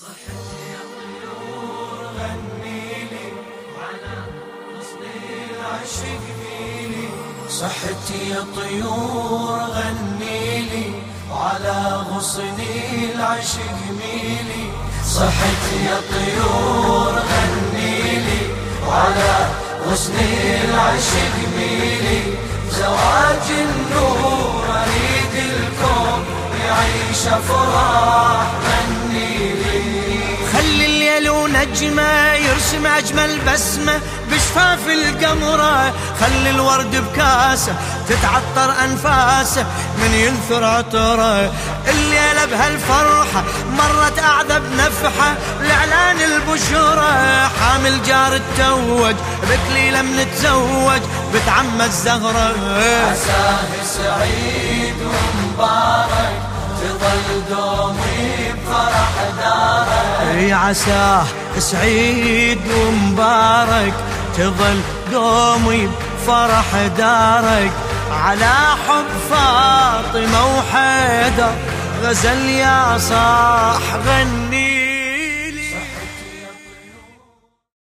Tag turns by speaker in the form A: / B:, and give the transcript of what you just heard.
A: صحتي يا طيور غنيلي وعلى غصن العشق ميلي. صحتي يا طيور غنيلي وعلى غصن العشق ميلي. زواج النور اريد الكون يعيش افراح غنيلي. خلي الليل ونجمه يرسم اجمل بسمه بشفاف القمره. خلي الورد بكاسه تتعطر انفاسه من ينثر عطره. الليله بهالفرحه مرت اعذب نفحه لاعلان البشره. حامل جار التوج بكليله من تزوج بتعم الزهره. عساه سعيد ومبارك تظل دومي بفرح دارك. عساه سعيد ومبارك تظل دومي بفرح دارك. على حب فاطمة وحيدر غزل يا صاح غني.